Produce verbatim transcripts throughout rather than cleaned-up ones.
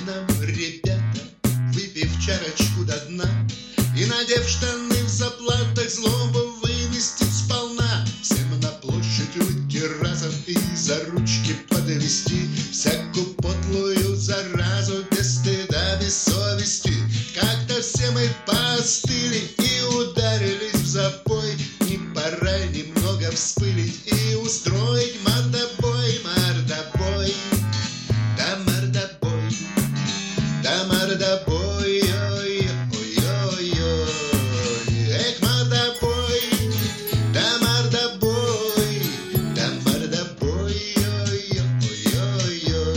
нам, ребята, выпив чарочку до дна и надев штаны в заплатах, злобу вынести сполна. Всем на площадь выйти разом и за ручки подвести всякую подлую заразу без стыда, без совести. Как-то все мы поостыли и ударились в запой. Не пора немного вспылить и устроить мордобой, мордобой, да мордобой, да мордобой, ой, ой, ой, ой, эх, мордобой, да мордобой, да мордобой, ой, ой, ой, ой.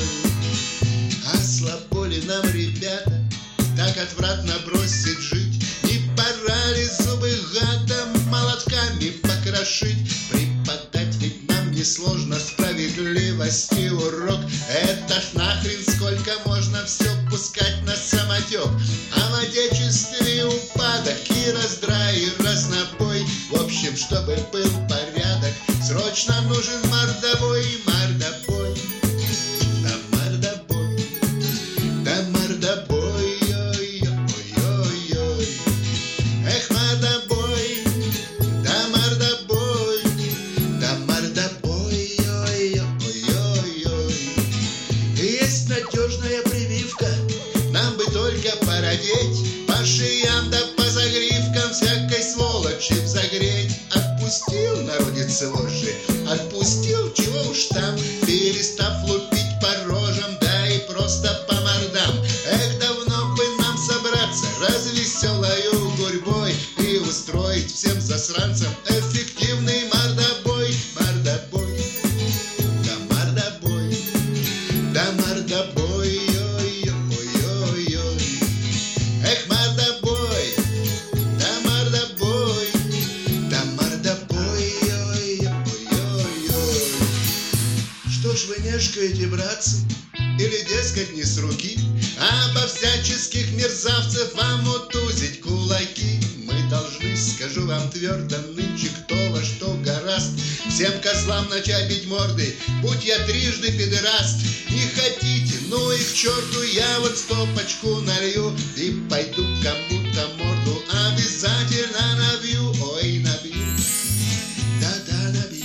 А слабо ли нам, ребята, так отвратно бросить жить? Не пора ли зубы гадом молотками покрошить? Преподать ведь нам несложно справедливости урок. Это ж нахрен сколько можно все пускать на самотек. А в отечестве упадок и раздрай, и разнобой. В общем, чтобы был порядок, срочно нужен мордобой, мордобой, да мордобой, да мордобой, ой, ой, ой, ой. Эх, мордобой, да мордобой, да мордобой, ой, ой, ой, ой. Есть надежная прививка, нам бы только породеть, по шеям да по загривкам всякой сволочи взагреть. Отпустил народец вожжи, отпустил, чего уж там, перестав лупить по рожам, да и просто по мордам. Эх, давно бы нам собраться развеселою гурьбой и устроить всем засранцам эффективный мордобой, мордобой, да мордобой, да мордобой, ой, ой, ой, ой. Эх, мордобой, да мордобой, да мордобой, ой, ой, ой, ой. Что ж вы мешкаете, братцы? Или, дескать, не с руки? Обо всяческих мерзавцев вам утузить кулаки. Мы должны, скажу вам твердо, нынче кто во что гораст, всем козлам начать бить морды, будь я трижды педераст. Не хотите, ну и к черту, я вот стопочку налью и пойду кому-то морду обязательно набью, ой, набью, да-да, набью,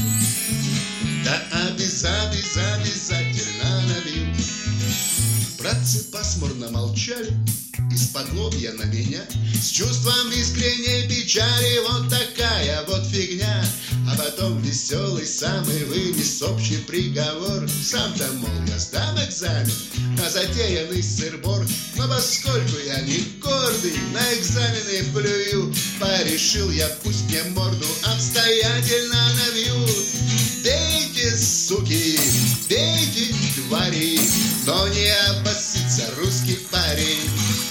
да обязательно, обязательно набью. Братцы пасмурно молчали, из-под лобья на меня, с чувством искренней печали. Вот такая вот фигня. А потом веселый самый вынес общий приговор. Сам-то, мол, я сдам экзамен на затеянный сыр-бор. Но поскольку я не гордый, на экзамены плюю, порешил я, пусть мне морду обстоятельно набьют. Бейте, суки, бейте, твари, но не обоссится русский парень.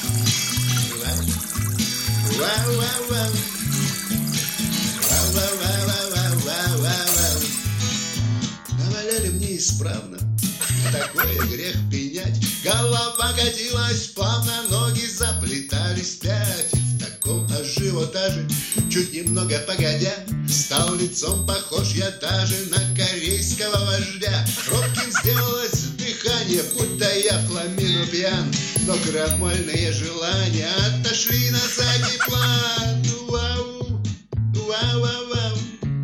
Вау, вау, вау. Вау, вау, вау, вау, вау, вау, вау. Наваляли мне исправно, такой грех пенять. Голова катилась плавно, ноги заплетались пять. В таком ажиотаже, чуть немного погодя, стал лицом похож я даже на корейского вождя. Робким сделалось дыхание, будто я в хламину пьян, но крамольные желания отошли на задний план. Вау, вау, вау, вау.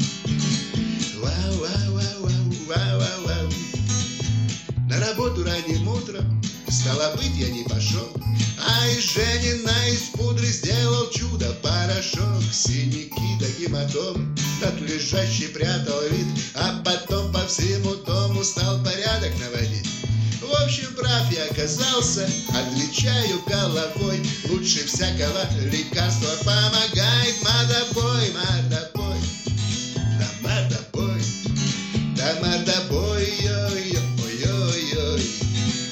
Вау, вау, вау, вау, вау, вау, вау. На работу ранним утром, стало быть, я не пошел, а из Женина из пудры сделал чудо-порошок. Синяки да гематом от лежащий прятал вид, а потом по всему дому стал порядок наводить. В общем, прав я оказался, отвечаю головой. Лучше всякого лекарства помогает мордобой, мордобой, да мордобой, да мордобой, ой, ой, ой, ой.